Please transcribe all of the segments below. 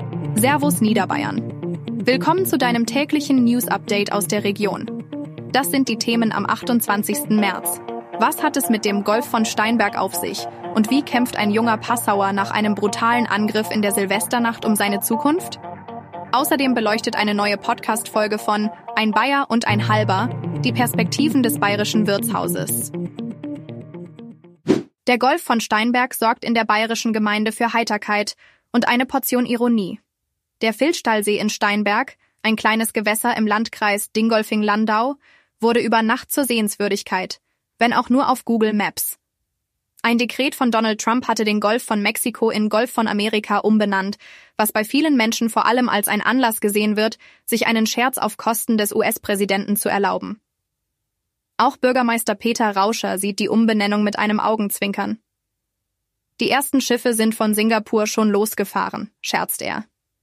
Servus Niederbayern. Willkommen zu deinem täglichen News-Update aus der Region. Das sind die Themen am 28. März. Was hat es mit dem Golf von Steinberg auf sich? Und wie kämpft ein junger Passauer nach einem brutalen Angriff in der Silvesternacht um seine Zukunft? Außerdem beleuchtet eine neue Podcast-Folge von Ein Bayer und ein Halber die Perspektiven des bayerischen Wirtshauses. Der Golf von Steinberg sorgt in der bayerischen Gemeinde für Heiterkeit und eine Portion Ironie. Der Vilstallsee in Steinberg, ein kleines Gewässer im Landkreis Dingolfing-Landau, wurde über Nacht zur Sehenswürdigkeit, wenn auch nur auf Google Maps. Ein Dekret von Donald Trump hatte den Golf von Mexiko in Golf von Amerika umbenannt, was bei vielen Menschen vor allem als ein Anlass gesehen wird, sich einen Scherz auf Kosten des US-Präsidenten zu erlauben. Auch Bürgermeister Peter Rauscher sieht die Umbenennung mit einem Augenzwinkern. Die ersten Schiffe sind von Singapur schon losgefahren, scherzt er.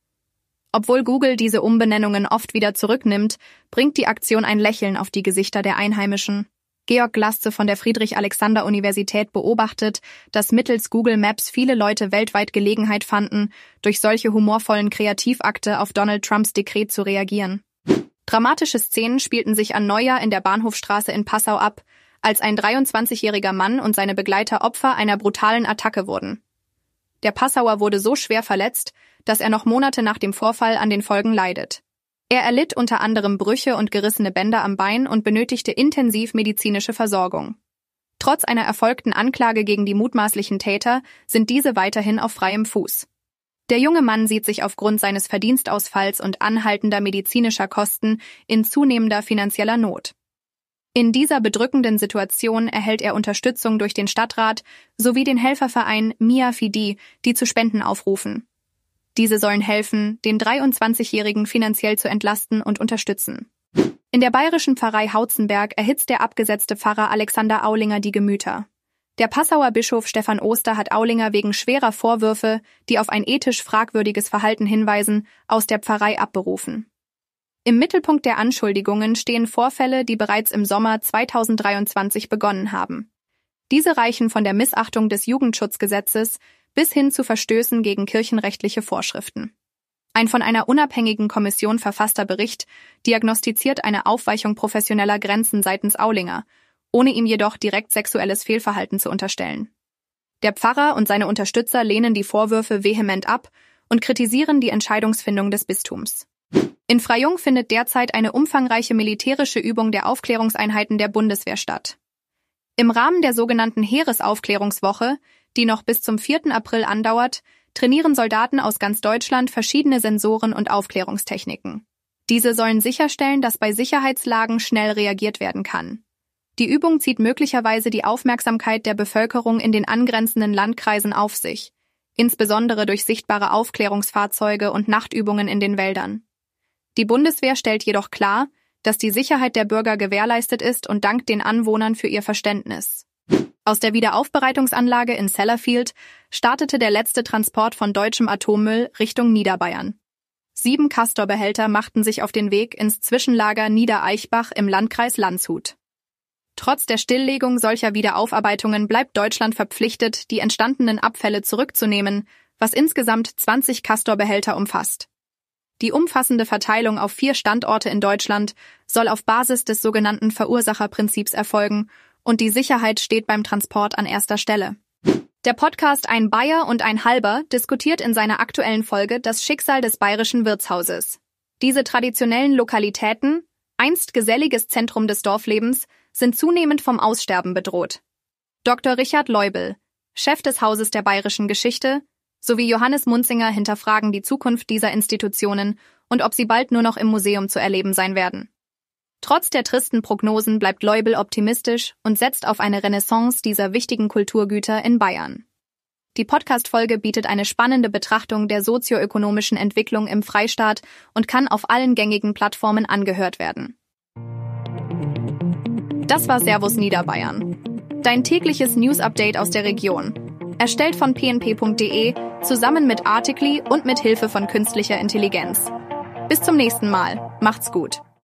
Obwohl Google diese Umbenennungen oft wieder zurücknimmt, bringt die Aktion ein Lächeln auf die Gesichter der Einheimischen. Georg Glasze von der Friedrich-Alexander-Universität beobachtet, dass mittels Google Maps viele Leute weltweit Gelegenheit fanden, durch solche humorvollen Kreativakte auf Donald Trumps Dekret zu reagieren. Dramatische Szenen spielten sich an Neujahr in der Bahnhofstraße in Passau ab, als ein 23-jähriger Mann und seine Begleiter Opfer einer brutalen Attacke wurden. Der Passauer wurde so schwer verletzt, dass er noch Monate nach dem Vorfall an den Folgen leidet. Er erlitt unter anderem Brüche und gerissene Bänder am Bein und benötigte intensiv medizinische Versorgung. Trotz einer erfolgten Anklage gegen die mutmaßlichen Täter sind diese weiterhin auf freiem Fuß. Der junge Mann sieht sich aufgrund seines Verdienstausfalls und anhaltender medizinischer Kosten in zunehmender finanzieller Not. In dieser bedrückenden Situation erhält er Unterstützung durch den Stadtrat sowie den Helferverein Mia Fidi, die zu Spenden aufrufen. Diese sollen helfen, den 23-Jährigen finanziell zu entlasten und unterstützen. In der bayerischen Pfarrei Hautzenberg erhitzt der abgesetzte Pfarrer Alexander Aulinger die Gemüter. Der Passauer Bischof Stefan Oster hat Aulinger wegen schwerer Vorwürfe, die auf ein ethisch fragwürdiges Verhalten hinweisen, aus der Pfarrei abberufen. Im Mittelpunkt der Anschuldigungen stehen Vorfälle, die bereits im Sommer 2023 begonnen haben. Diese reichen von der Missachtung des Jugendschutzgesetzes bis hin zu Verstößen gegen kirchenrechtliche Vorschriften. Ein von einer unabhängigen Kommission verfasster Bericht diagnostiziert eine Aufweichung professioneller Grenzen seitens Aulinger, ohne ihm jedoch direkt sexuelles Fehlverhalten zu unterstellen. Der Pfarrer und seine Unterstützer lehnen die Vorwürfe vehement ab und kritisieren die Entscheidungsfindung des Bistums. In Freyung findet derzeit eine umfangreiche militärische Übung der Aufklärungseinheiten der Bundeswehr statt. Im Rahmen der sogenannten Heeresaufklärungswoche, die noch bis zum 4. April andauert, trainieren Soldaten aus ganz Deutschland verschiedene Sensoren und Aufklärungstechniken. Diese sollen sicherstellen, dass bei Sicherheitslagen schnell reagiert werden kann. Die Übung zieht möglicherweise die Aufmerksamkeit der Bevölkerung in den angrenzenden Landkreisen auf sich, insbesondere durch sichtbare Aufklärungsfahrzeuge und Nachtübungen in den Wäldern. Die Bundeswehr stellt jedoch klar, dass die Sicherheit der Bürger gewährleistet ist und dankt den Anwohnern für ihr Verständnis. Aus der Wiederaufbereitungsanlage in Sellafield startete der letzte Transport von deutschem Atommüll Richtung Niederbayern. 7 Castor-Behälter machten sich auf den Weg ins Zwischenlager Niedereichbach im Landkreis Landshut. Trotz der Stilllegung solcher Wiederaufarbeitungen bleibt Deutschland verpflichtet, die entstandenen Abfälle zurückzunehmen, was insgesamt 20 Castor-Behälter umfasst. Die umfassende Verteilung auf 4 Standorte in Deutschland soll auf Basis des sogenannten Verursacherprinzips erfolgen und die Sicherheit steht beim Transport an erster Stelle. Der Podcast Ein Bayer und ein Halber diskutiert in seiner aktuellen Folge das Schicksal des bayerischen Wirtshauses. Diese traditionellen Lokalitäten, einst geselliges Zentrum des Dorflebens, sind zunehmend vom Aussterben bedroht. Dr. Richard Leubel, Chef des Hauses der bayerischen Geschichte, sowie Johannes Munzinger hinterfragen die Zukunft dieser Institutionen und ob sie bald nur noch im Museum zu erleben sein werden. Trotz der tristen Prognosen bleibt Leubel optimistisch und setzt auf eine Renaissance dieser wichtigen Kulturgüter in Bayern. Die Podcast-Folge bietet eine spannende Betrachtung der sozioökonomischen Entwicklung im Freistaat und kann auf allen gängigen Plattformen angehört werden. Das war Servus Niederbayern. Dein tägliches News-Update aus der Region. Erstellt von pnp.de, zusammen mit Artikli und mit Hilfe von künstlicher Intelligenz. Bis zum nächsten Mal. Macht's gut.